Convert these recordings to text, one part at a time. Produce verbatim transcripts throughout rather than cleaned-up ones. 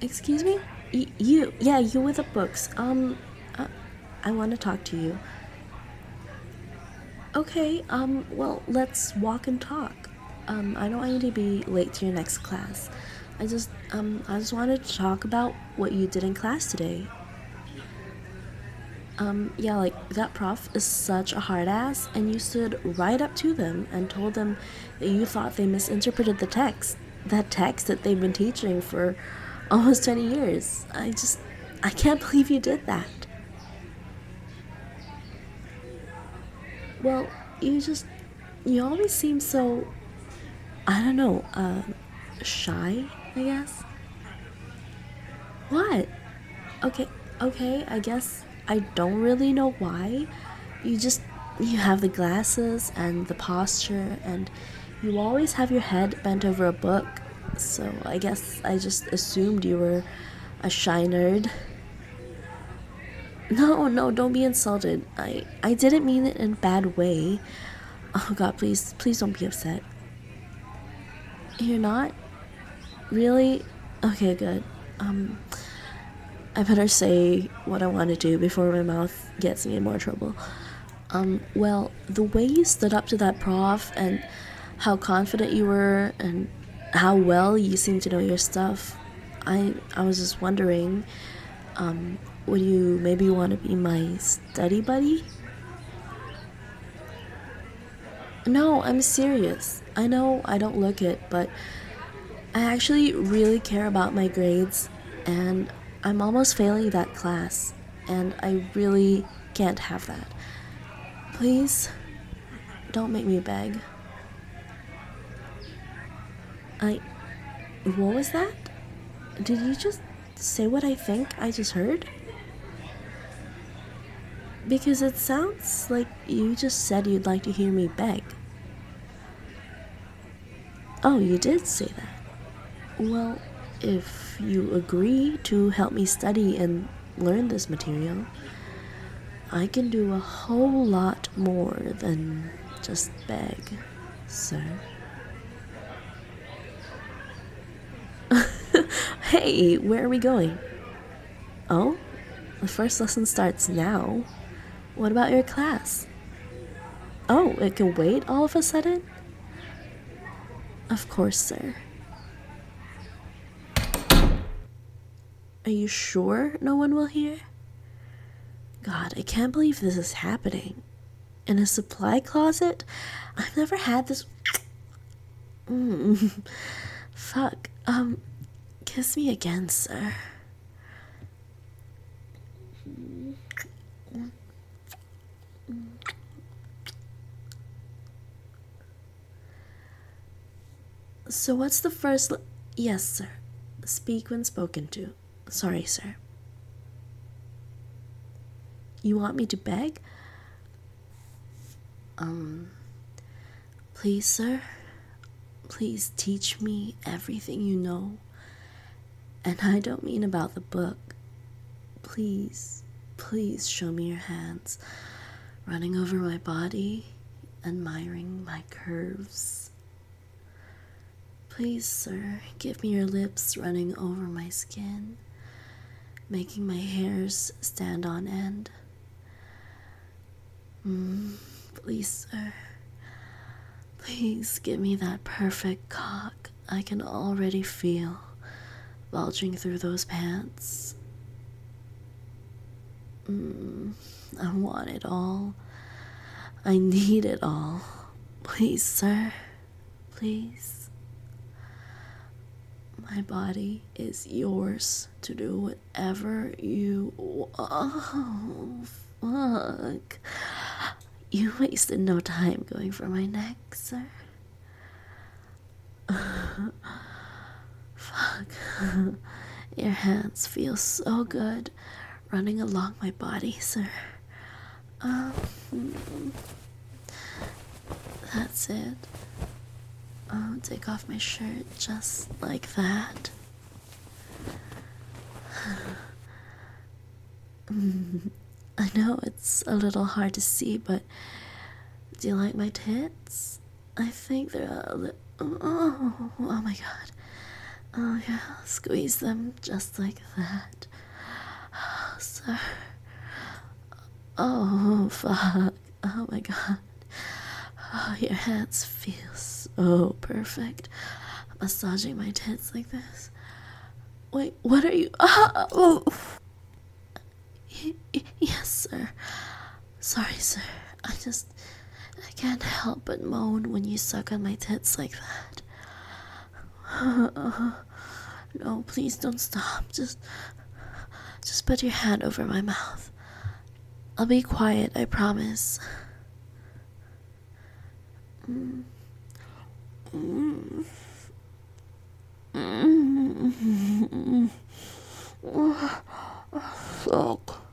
Excuse me? Y- you, yeah, you with the books. Um, uh, I want to talk to you. Okay, um, well, let's walk and talk. Um, I don't want you to be late to your next class. I just, um, I just wanted to talk about what you did in class today. Um, yeah, like, that prof is such a hard ass, and you stood right up to them and told them that you thought they misinterpreted the text. That text that they've been teaching for almost twenty years. I just, I can't believe you did that. Well, you just, you always seem so, I don't know, uh, shy, I guess? What? Okay, okay, I guess I don't really know why. You just, you have the glasses and the posture, and you always have your head bent over a book, so I guess I just assumed you were a shy nerd. No, no, don't be insulted. I, I didn't mean it in a bad way. Oh god, please, please don't be upset. You're not? Really? Okay, good. Um, I better say what I want to do before my mouth gets me in more trouble. Um, well, the way you stood up to that prof and how confident you were and how well you seem to know your stuff, I I was just wondering, um, would you maybe want to be my study buddy? No, I'm serious. I know I don't look it, but I actually really care about my grades, and I'm almost failing that class, and I really can't have that. Please, don't make me beg. I. What was that? Did you just say what I think I just heard? Because it sounds like you just said you'd like to hear me beg. Oh, you did say that. Well, if you agree to help me study and learn this material, I can do a whole lot more than just beg, sir. Hey, where are we going? Oh, the first lesson starts now. What about your class? Oh, it can wait all of a sudden? Of course, sir. Are you sure no one will hear? God, I can't believe this is happening. In a supply closet? I've never had this. Mm. Fuck. Um, kiss me again, sir. So what's the first... Le- yes, sir. Speak when spoken to. Sorry, sir. You want me to beg? Um, please, sir. Please teach me everything you know. And I don't mean about the book. Please, please show me your hands, running over my body, admiring my curves. Please, sir, give me your lips running over my skin, making my hairs stand on end. Mm, please, sir. Please give me that perfect cock I can already feel bulging through those pants. Mm, I want it all. I need it all. Please, sir. Please. My body is yours to do whatever you... Oh, fuck. You wasted no time going for my neck, sir. Fuck. Your hands feel so good running along my body, sir. Um, that's it. I'll take off my shirt just like that. I know it's a little hard to see, but do you like my tits? I think they're a little... Oh, oh my god. Oh yeah, squeeze them just like that. Sir. Oh, fuck. Oh my god. Oh, your hands feel so perfect. Massaging my tits like this. Wait, what are you? Ah, oh. Y- y- yes, sir. Sorry, sir. I just. I can't help but moan when you suck on my tits like that. Uh, no, please don't stop. Just. Just put your hand over my mouth. I'll be quiet, I promise. Mm. Mm. Mm. Fuck.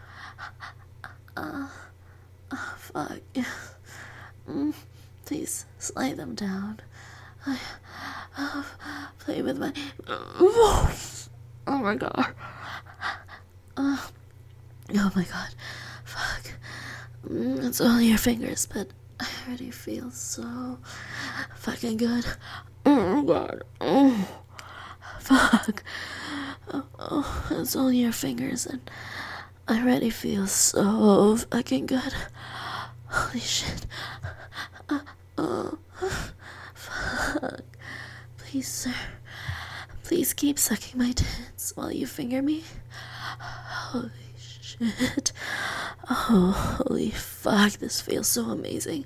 Uh, oh, fuck. Mm. Please slide them down. I, uh, play with my. Oh my god. Uh, oh my god. Fuck. Mm, it's only your fingers, but I already feel so fucking good. Oh my god. Oh. Fuck. Oh, oh, it's only your fingers, and I already feel so fucking good. Holy shit. Uh, oh. Fuck. Please, sir. Please keep sucking my tits while you finger me. Holy shit. Oh, holy fuck. This feels so amazing.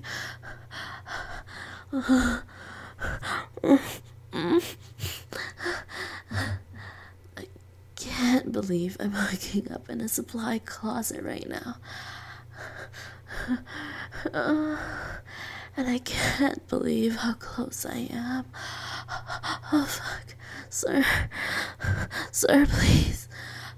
Uh, I can't believe I'm hooking up in a supply closet right now. Uh, and I can't believe how close I am. Oh, fuck. Sir. Sir, please.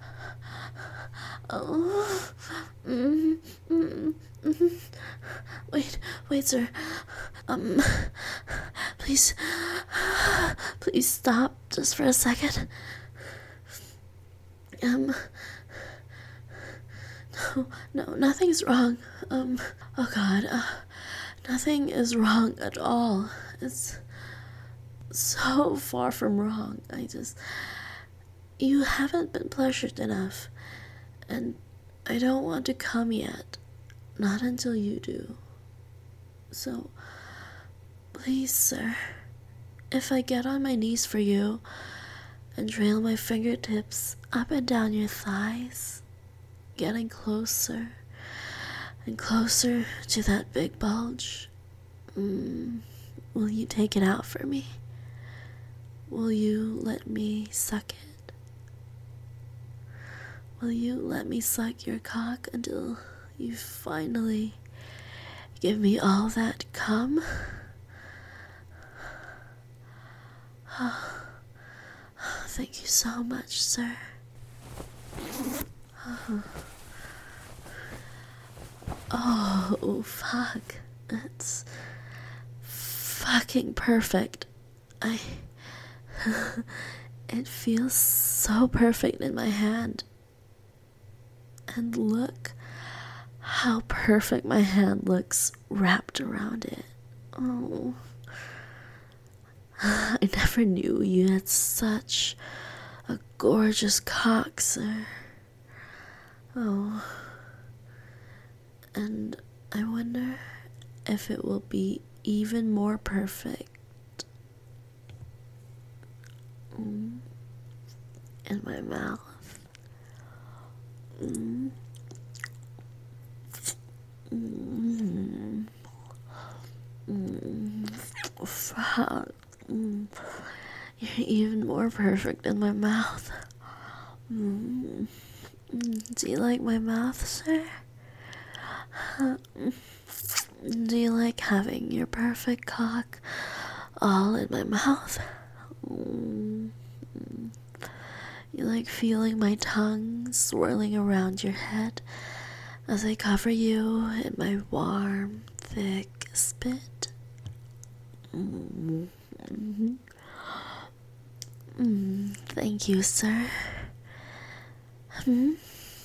Oh. Mm, mm, mm. Wait, wait, sir. Um, please, please stop just for a second. Um, no, no, nothing's wrong. Um, oh god, uh, nothing is wrong at all. It's so far from wrong. I just, you haven't been pleasured enough, and I don't want to come yet. Not until you do. So, please, sir, if I get on my knees for you and trail my fingertips up and down your thighs, getting closer and closer to that big bulge, mm, will you take it out for me? Will you let me suck it? Will you let me suck your cock until you finally give me all that cum? Oh, thank you so much, sir. Oh, fuck. It's fucking perfect. I... It feels so perfect in my hand. And look how perfect my hand looks wrapped around it. Oh. I never knew you had such a gorgeous cock, sir. Oh. And I wonder if it will be even more perfect mm. in my mouth. Mm. Mm. Mm. Fuck. Mm. You're even more perfect in my mouth. Mm. Mm. Do you like my mouth, sir? Do you like having your perfect cock all in my mouth? Mm. You like feeling my tongue swirling around your head as I cover you in my warm, thick spit? Mm. Mm-hmm. Mm. Thank you, sir. Hmm?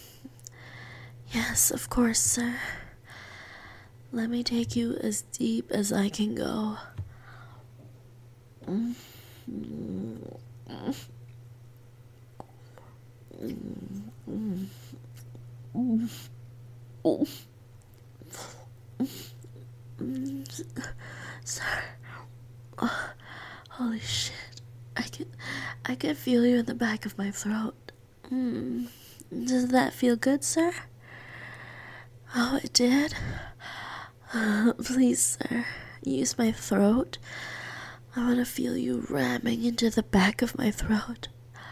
Yes, of course, sir. Let me take you as deep as I can go. Mm-hmm. Oh, holy shit. I can, I can feel you in the back of my throat. Mm. Does that feel good, sir? Oh, it did? Uh, please, sir, use my throat. I want to feel you ramming into the back of my throat.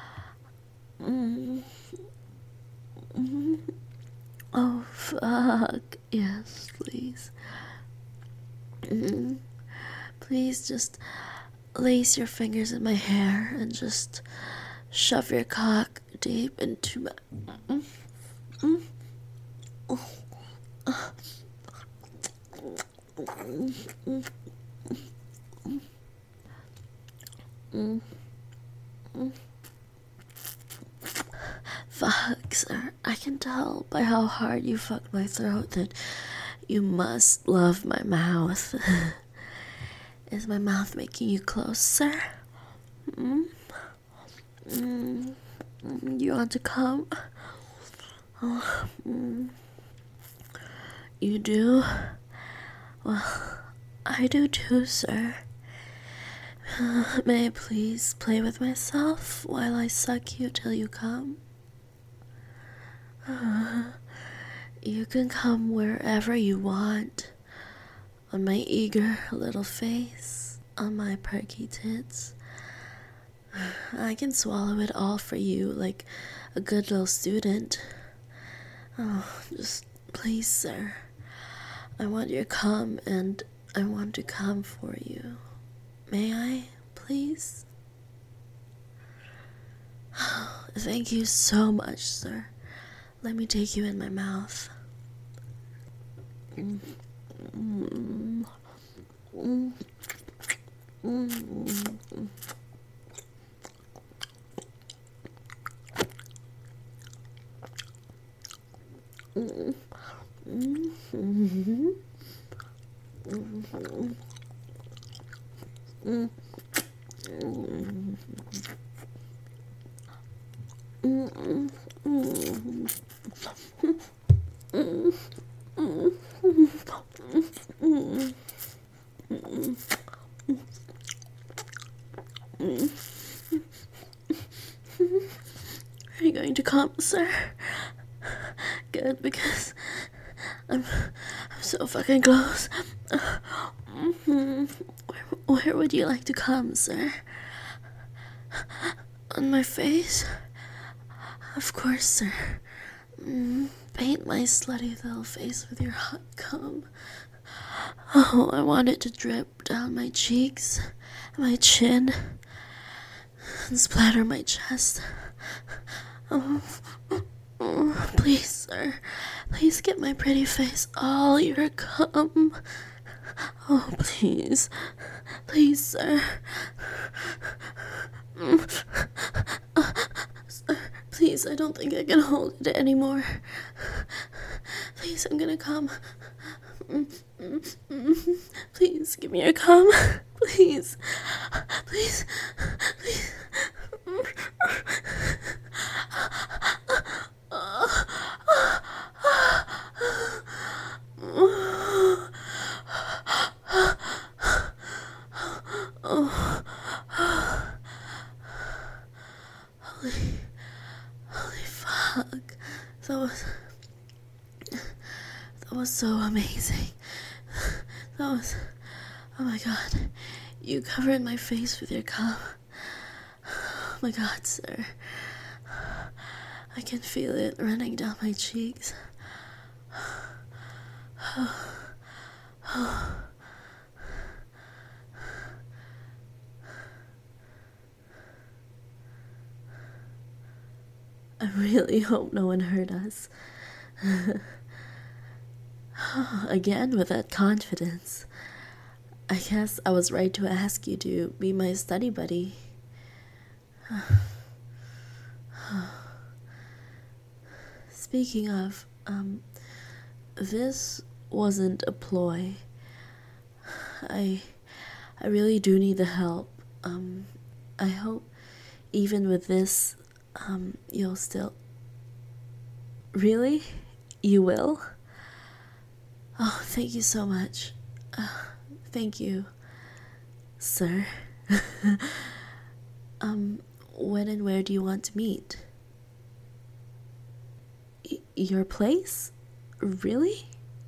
Mm. Mm. Oh, fuck. Yes, please. Mm. Please just lace your fingers in my hair and just shove your cock deep into my... Mm. Mm. Oh. Mm. Mm. Mm. Fuck, sir. I can tell by how hard you fucked my throat that you must love my mouth. Is my mouth making you close, sir? Mm? Mm. You want to come? Oh, mm. You do? Well, I do too, sir. Uh, may I please play with myself while I suck you till you come? Uh, you can come wherever you want. On my eager little face, on my perky tits. I can swallow it all for you like a good little student. Oh, just please, sir. I want your cum and I want to come for you. May I, please? Thank you so much, sir. Let me take you in my mouth. Mm. Mm. Mm. Mm. Mm. Mm. Mm. Mm. Are you going to come, sir? Good, because I'm, I'm so fucking close. Mm-hmm. Where, where would you like to come, sir? On my face? Of course, sir. Mm, paint my slutty little face with your hot cum. Oh, I want it to drip down my cheeks, my chin, and splatter my chest. Oh, oh, please, sir. Please get my pretty face all your cum. Oh, please. Please, sir. Sir, please, I don't think I can hold it anymore. Please, I'm gonna come. Please, give me your cum. Please. Please. Please. Holy, holy fuck. That was, that was so amazing. That was, oh my god. You covered my face with your cum. Oh my god, sir. I can feel it running down my cheeks. I really hope no one heard us. Again, with that confidence. I guess I was right to ask you to be my study buddy. Speaking of, um, this wasn't a ploy. I, I really do need the help. Um, I hope even with this, um, you'll still... Really? You will? Oh, thank you so much. Uh, thank you Sir. um, when and where do you want to meet? Y- your place? Really?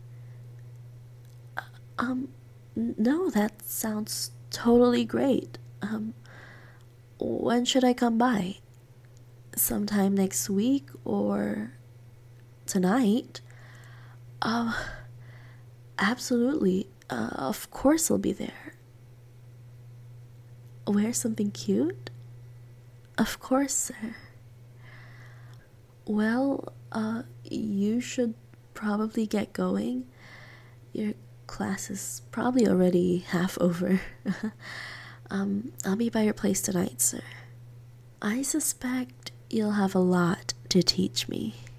Um, no, that sounds totally great. Um, when should I come by? Sometime next week or tonight? Um, absolutely. Uh, of course I'll be there. Wear something cute? Of course, sir. Well, uh, you should probably get going. Your class is probably already half over. um, I'll be by your place tonight, sir. I suspect you'll have a lot to teach me.